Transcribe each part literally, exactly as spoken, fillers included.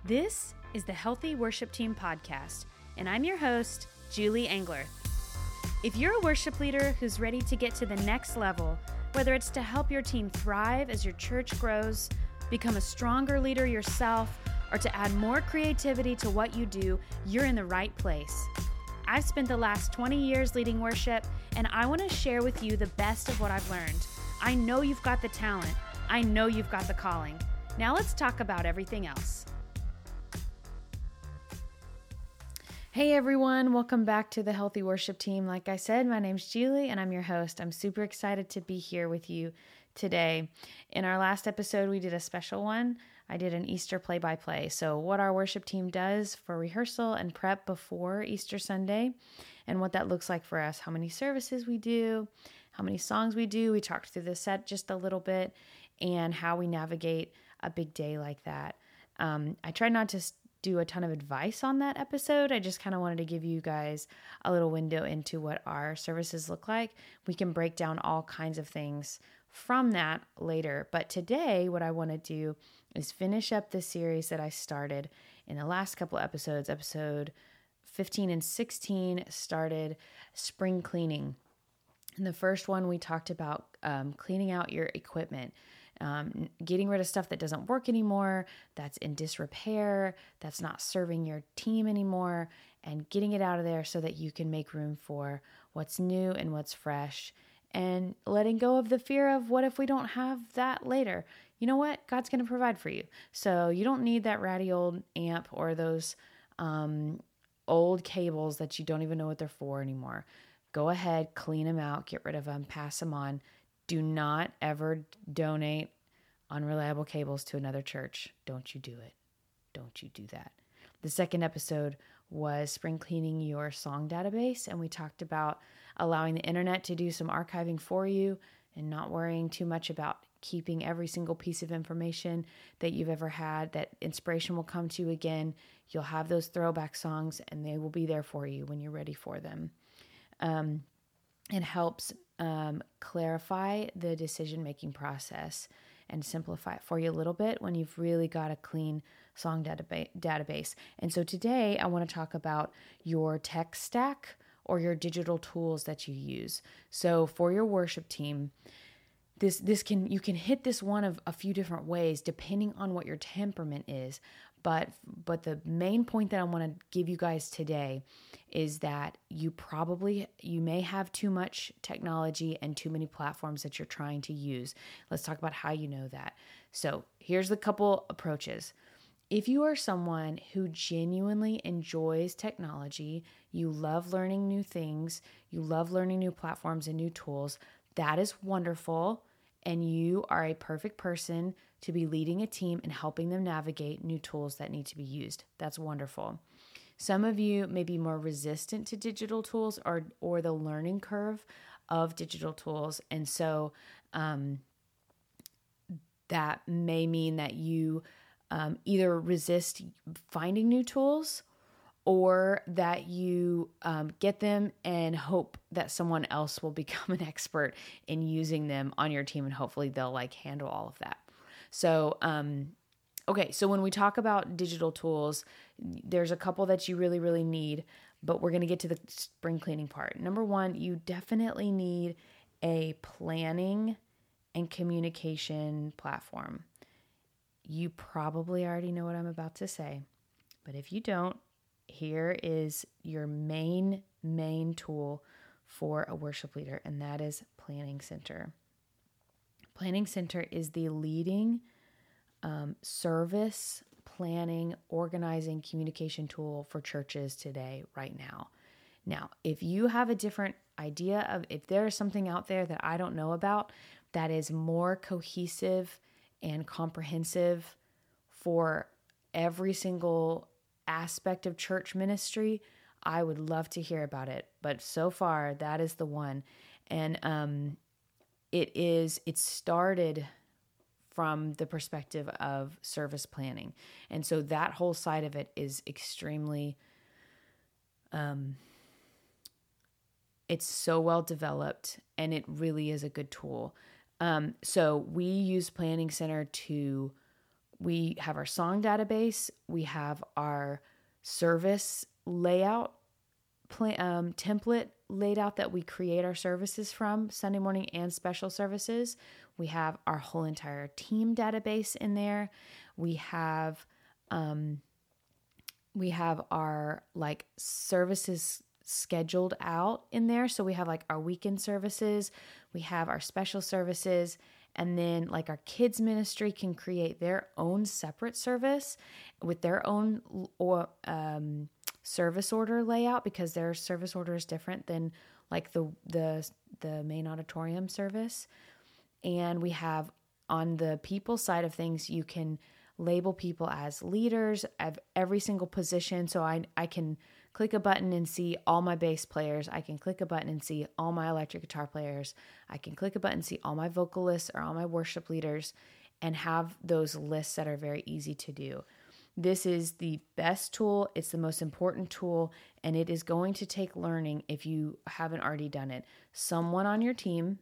This is the Healthy Worship Team podcast, and I'm your host, Julie Engler. If you're a worship leader who's ready to get to the next level, whether it's to help your team thrive as your church grows, become a stronger leader yourself, or to add more creativity to what you do, you're in the right place. I've spent the last twenty years leading worship, and I want to share with you the best of what I've learned. I know you've got the talent. I know you've got the calling. Now let's talk about everything else. Hey everyone, welcome back to the Healthy Worship Team. Like I said, my name's Julie and I'm your host. I'm super excited to be here with you today. In our last episode, we did a special one. I did an Easter play-by-play. So what our worship team does for rehearsal and prep before Easter Sunday and what that looks like for us, how many services we do, how many songs we do. We talked through the set just a little bit and how we navigate a big day like that. Um, I tried not to do a ton of advice on that episode. I just kind of wanted to give you guys a little window into what our services look like. We can break down all kinds of things from that later. But today, what I want to do is finish up the series that I started in the last couple episodes. Episode fifteen and sixteen started spring cleaning. In the first one, we talked about um, cleaning out your equipment. Um, getting rid of stuff that doesn't work anymore, that's in disrepair, that's not serving your team anymore, and getting it out of there so that you can make room for what's new and what's fresh, and letting go of the fear of what if we don't have that later. You know what? God's going to provide for you. So you don't need that ratty old amp or those um, old cables that you don't even know what they're for anymore. Go ahead, clean them out, get rid of them, pass them on. Do not ever donate unreliable cables to another church. Don't you do it. Don't you do that. The second episode was spring cleaning your song database, and we talked about allowing the internet to do some archiving for you and not worrying too much about keeping every single piece of information that you've ever had. That inspiration will come to you again. You'll have those throwback songs, and they will be there for you when you're ready for them. Um, it helps Um, clarify the decision-making process and simplify it for you a little bit when you've really got a clean song database. database. And so today I want to talk about your tech stack or your digital tools that you use. So for your worship team, this this can you can hit this one of a few different ways depending on what your temperament is. But but the main point that I want to give you guys today is that you probably, you may have too much technology and too many platforms that you're trying to use. Let's talk about how you know that. So here's the couple approaches. If you are someone who genuinely enjoys technology, you love learning new things, you love learning new platforms and new tools, that is wonderful. And you are a perfect person to be leading a team and helping them navigate new tools that need to be used. That's wonderful. Some of you may be more resistant to digital tools or or the learning curve of digital tools. And so um, that may mean that you um, either resist finding new tools or that you um, get them and hope that someone else will become an expert in using them on your team, and hopefully they'll like handle all of that. So, um, okay, so when we talk about digital tools, there's a couple that you really, really need, but we're going to get to the spring cleaning part. Number one, you definitely need a planning and communication platform. You probably already know what I'm about to say, but if you don't, here is your main, main tool for a worship leader, and that is Planning Center. Planning Center is the leading um, service planning, organizing, communication tool for churches today, right now. Now, if you have a different idea of, if there is something out there that I don't know about that is more cohesive and comprehensive for every single aspect of church ministry, I would love to hear about it. But so far, that is the one. And um, it is, it started from the perspective of service planning. And so that whole side of it is extremely, um, it's so well developed, and it really is a good tool. Um, so we use Planning Center to we have our song database. We have our service layout play, um, template laid out that we create our services from, Sunday morning and special services. We have our whole entire team database in there. We have um, we have our like services scheduled out in there. So we have like our weekend services, we have our special services, and then like our kids ministry can create their own separate service with their own or um, service order layout, because their service order is different than like the the the main auditorium service. And we have on the people side of things, you can label people as leaders of every single position. So I I can click a button and see all my bass players. I can click a button and see all my electric guitar players. I can click a button and see all my vocalists or all my worship leaders, and have those lists that are very easy to do. This is the best tool. It's the most important tool, and it is going to take learning if you haven't already done it. Someone on your team,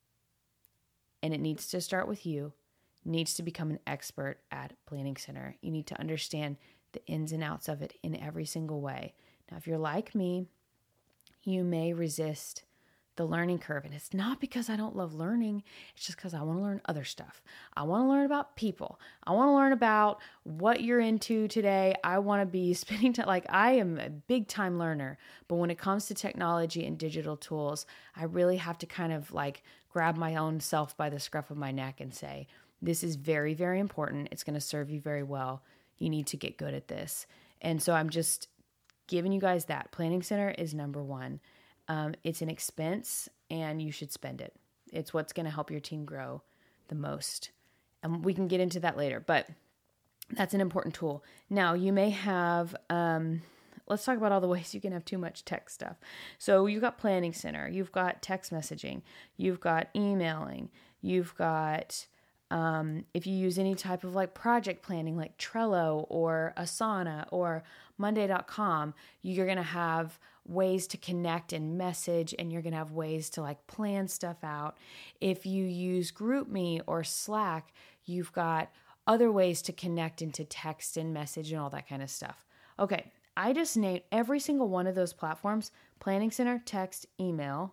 and it needs to start with you, needs to become an expert at Planning Center. You need to understand the ins and outs of it in every single way. Now, if you're like me, you may resist the learning curve. And it's not because I don't love learning. It's just because I want to learn other stuff. I want to learn about people. I want to learn about what you're into today. I want to be spending time. Like, I am a big time learner, but when it comes to technology and digital tools, I really have to kind of like grab my own self by the scruff of my neck and say, this is very, very important. It's going to serve you very well. You need to get good at this. And so I'm just giving you guys that. Planning Center is number one. Um, it's an expense, and you should spend it. It's what's going to help your team grow the most. And we can get into that later, but that's an important tool. Now, you may have, um, let's talk about all the ways you can have too much tech stuff. So you've got Planning Center, you've got text messaging, you've got emailing, you've got, um, if you use any type of like project planning, like Trello or Asana or Monday dot com, you're going to have ways to connect and message, and you're going to have ways to like plan stuff out. If you use GroupMe or Slack, you've got other ways to connect into text and message and all that kind of stuff. Okay, I just named every single one of those platforms: Planning Center, text, email,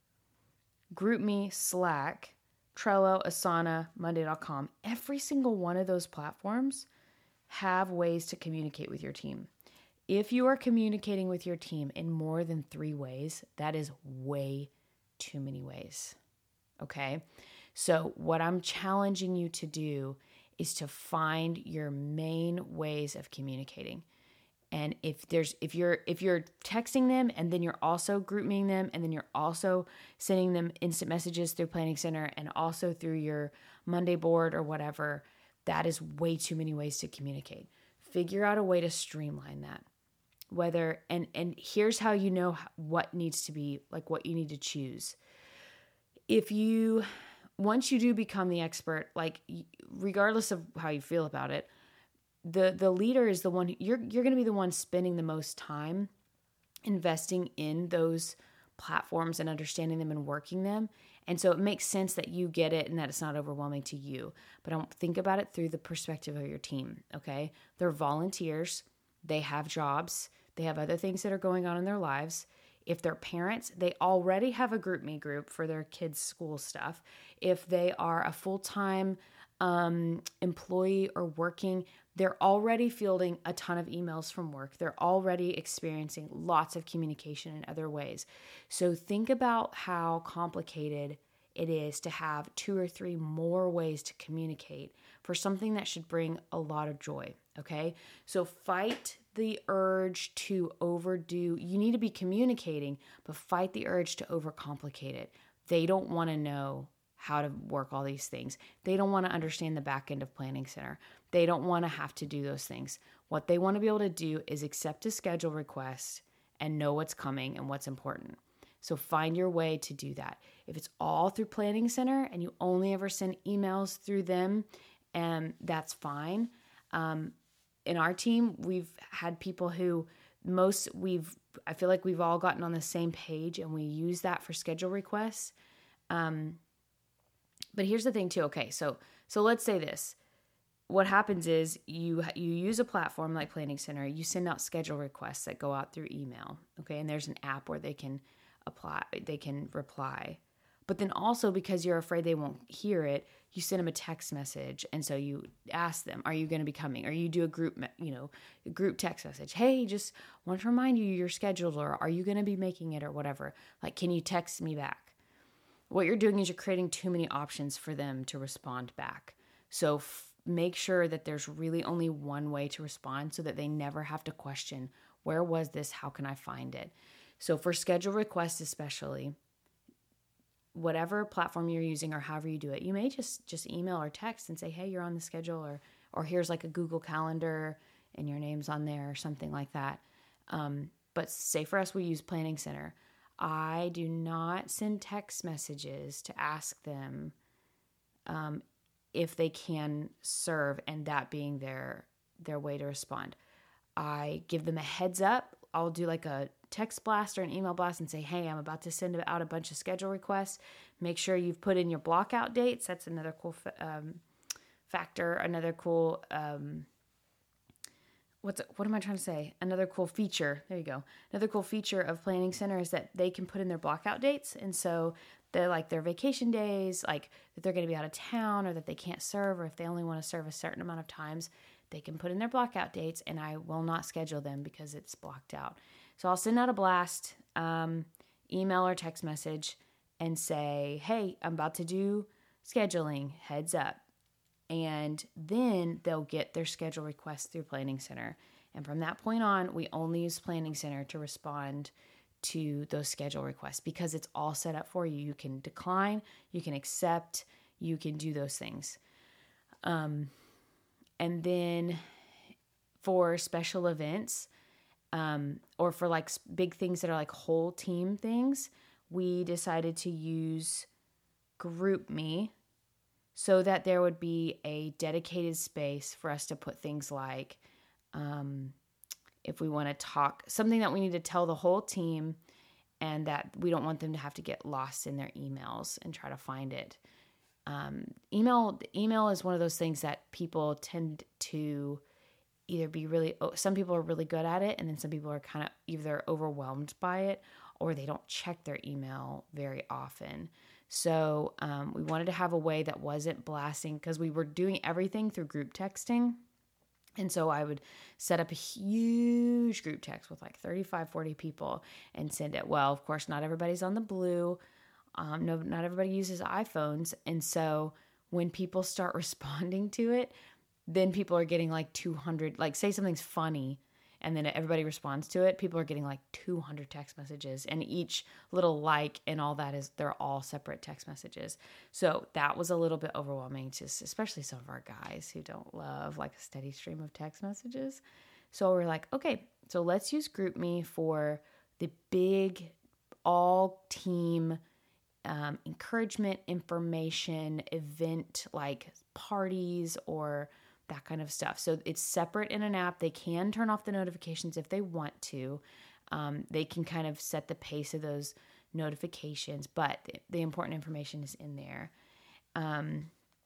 GroupMe, Slack, Trello, Asana, Monday dot com. Every single one of those platforms have ways to communicate with your team. If you are communicating with your team in more than three ways, that is way too many ways. Okay? So what I'm challenging you to do is to find your main ways of communicating. And if there's if you're if you're texting them and then you're also GroupMeing them and then you're also sending them instant messages through Planning Center and also through your Monday board or whatever, that is way too many ways to communicate. Figure out a way to streamline that. Whether and and here's how you know what needs to be, like what you need to choose. If you once you do become the expert, like regardless of how you feel about it, the the leader is the one you're you're going to be the one spending the most time investing in those platforms and understanding them and working them. And so it makes sense that you get it and that it's not overwhelming to you. But don't think about it through the perspective of your team, okay? They're volunteers. They have jobs. They have other things that are going on in their lives. If they're parents, they already have a GroupMe group for their kids' school stuff. If they are a full-time um, employee or working, they're already fielding a ton of emails from work. They're already experiencing lots of communication in other ways. So think about how complicated it is to have two or three more ways to communicate for something that should bring a lot of joy, okay? So fight the urge to overdo. You need to be communicating, but fight the urge to overcomplicate it. They don't want to know how to work all these things. They don't want to understand the back end of Planning Center. They don't want to have to do those things. What they want to be able to do is accept a schedule request and know what's coming and what's important. So find your way to do that. If it's all through Planning Center and you only ever send emails through them, and that's fine. Um, in our team, we've had people who most we've, I feel like we've all gotten on the same page and we use that for schedule requests. Um, but here's the thing too. Okay. So, so let's say this, what happens is you you use a platform like Planning Center. You send out schedule requests that go out through email, okay? And there's an app where they can apply, they can reply. But then also, because you're afraid they won't hear it, you send them a text message. And so you ask them, are you going to be coming? Or you do a group, you know, a group text message. Hey, just want to remind you you're scheduled, or are you going to be making it, or whatever. Like, can you text me back? What you're doing is you're creating too many options for them to respond back. So f- make sure that there's really only one way to respond, so that they never have to question, where was this? How can I find it? So for schedule requests especially, whatever platform you're using or however you do it, you may just just email or text and say, hey, you're on the schedule, or or here's like a Google Calendar and your name's on there, or something like that. Um, but say for us, we use Planning Center. I do not send text messages to ask them um, if they can serve, and that being their their way to respond. I give them a heads up. I'll do like a text blast or an email blast and say, hey, I'm about to send out a bunch of schedule requests. Make sure you've put in your block out dates. That's another cool um, factor, another cool, um, what's what am I trying to say? Another cool feature. There you go. Another cool feature of Planning Center is that they can put in their block out dates. And so they're like their vacation days, like that they're going to be out of town, or that they can't serve, or if they only want to serve a certain amount of times, they can put in their block out dates, and I will not schedule them because it's blocked out. So I'll send out a blast, um, email or text message, and say, hey, I'm about to do scheduling, heads up. And then they'll get their schedule requests through Planning Center. And from that point on, we only use Planning Center to respond to those schedule requests, because it's all set up for you. You can decline, you can accept, you can do those things. Um, and then for special events, um, or for like big things that are like whole team things, we decided to use GroupMe, so that there would be a dedicated space for us to put things like, um, if we want to talk, something that we need to tell the whole team, and that we don't want them to have to get lost in their emails and try to find it. Um, email, email is one of those things that people tend to either be really, some people are really good at it, and then some people are kind of either overwhelmed by it, or they don't check their email very often. So um, we wanted to have a way that wasn't blasting, because we were doing everything through group texting. And so I would set up a huge group text with like thirty-five, forty people and send it. Well, of course, not everybody's on the blue. Um, no, not everybody uses iPhones. And so when people start responding to it, then people are getting like two hundred, like say something's funny, and then everybody responds to it. People are getting like two hundred text messages, and each little like and all that is, they're all separate text messages. So that was a little bit overwhelming, just especially some of our guys who don't love like a steady stream of text messages. So we're like, okay, so let's use GroupMe for the big all team um, encouragement, information, event like parties or that kind of stuff. So it's separate in an app. They can turn off the notifications if they want to. Um, they can kind of set the pace of those notifications, but the, the important information is in there. Um,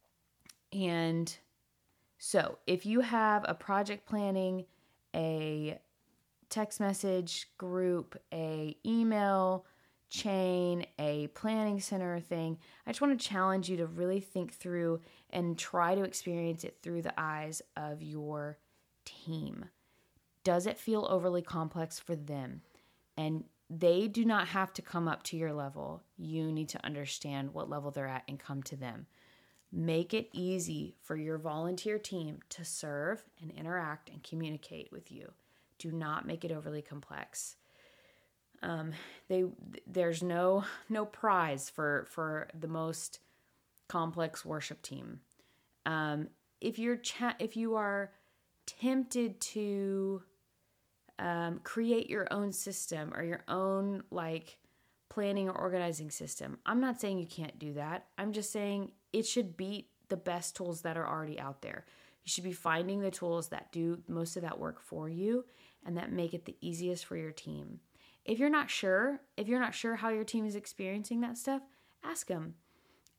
and so if you have a project planning, a text message group, a email chain, a Planning Center thing, I just want to challenge you to really think through and try to experience it through the eyes of your team. Does it feel overly complex for them? And they do not have to come up to your level. You need to understand what level they're at and come to them. Make it easy for your volunteer team to serve and interact and communicate with you. Do not make it overly complex. Um, they there's no no prize for for the most complex worship team. Um, if you're cha- if you are tempted to um, create your own system or your own like planning or organizing system, I'm not saying you can't do that. I'm just saying it should beat the best tools that are already out there. You should be finding the tools that do most of that work for you and that make it the easiest for your team. If you're not sure, if you're not sure how your team is experiencing that stuff, ask them.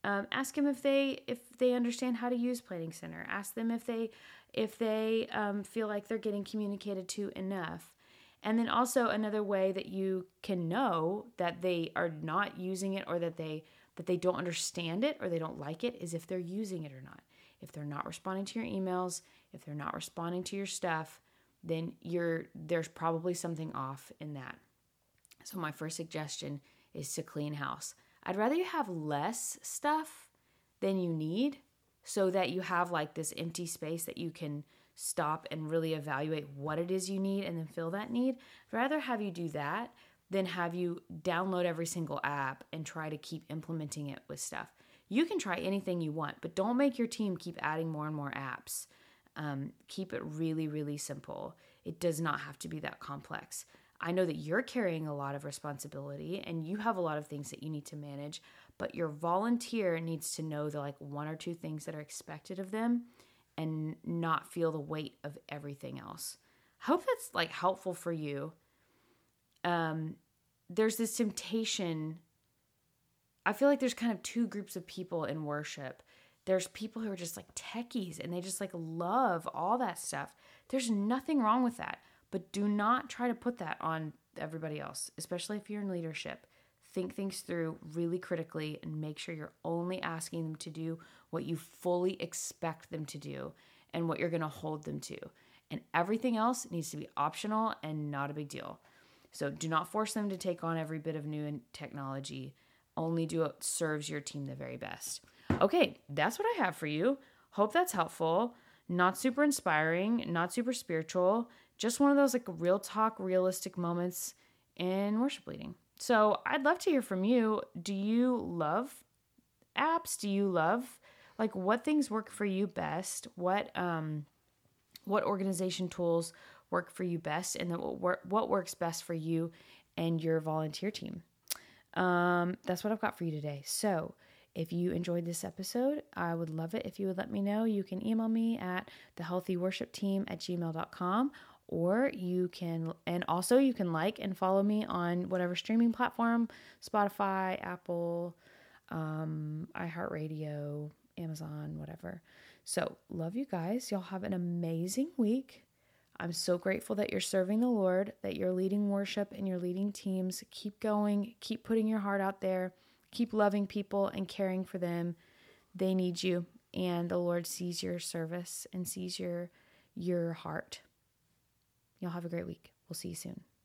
Um, ask them if they if they understand how to use Planning Center. Ask them if they if they um, feel like they're getting communicated to enough. And then also another way that you can know that they are not using it or that they that they don't understand it or they don't like it is if they're using it or not. If they're not responding to your emails, if they're not responding to your stuff, then you're there's probably something off in that. So my first suggestion is to clean house. I'd rather you have less stuff than you need so that you have like this empty space that you can stop and really evaluate what it is you need and then fill that need. I'd rather have you do that than have you download every single app and try to keep implementing it with stuff. You can try anything you want, but don't make your team keep adding more and more apps. Um, keep it really, really simple. It does not have to be that complex. I know that you're carrying a lot of responsibility and you have a lot of things that you need to manage, but your volunteer needs to know the like one or two things that are expected of them and not feel the weight of everything else. I hope that's like helpful for you. Um, there's this temptation. I feel like there's kind of two groups of people in worship. There's people who are just like techies and they just like love all that stuff. There's nothing wrong with that, but do not try to put that on everybody else, especially if you're in leadership. Think things through really critically and make sure you're only asking them to do what you fully expect them to do and what you're going to hold them to. And everything else needs to be optional and not a big deal. So do not force them to take on every bit of new technology. Only do what serves your team the very best. Okay, that's what I have for you. Hope that's helpful. Not super inspiring, not super spiritual. Just one of those like real talk, realistic moments in worship leading. So I'd love to hear from you. Do you love apps? Do you love like what things work for you best? What um, what organization tools work for you best, and then what what works best for you and your volunteer team? Um, that's what I've got for you today. So if you enjoyed this episode, I would love it if you would let me know. You can email me at the healthy worship team at gmail dot com, or you can, and also you can like and follow me on whatever streaming platform, Spotify, Apple, um, iHeartRadio, Amazon, whatever. So love you guys. Y'all have an amazing week. I'm so grateful that you're serving the Lord, that you're leading worship and you're leading teams. Keep going. Keep putting your heart out there. Keep loving people and caring for them. They need you, and the Lord sees your service and sees your your heart. Y'all have a great week. We'll see you soon.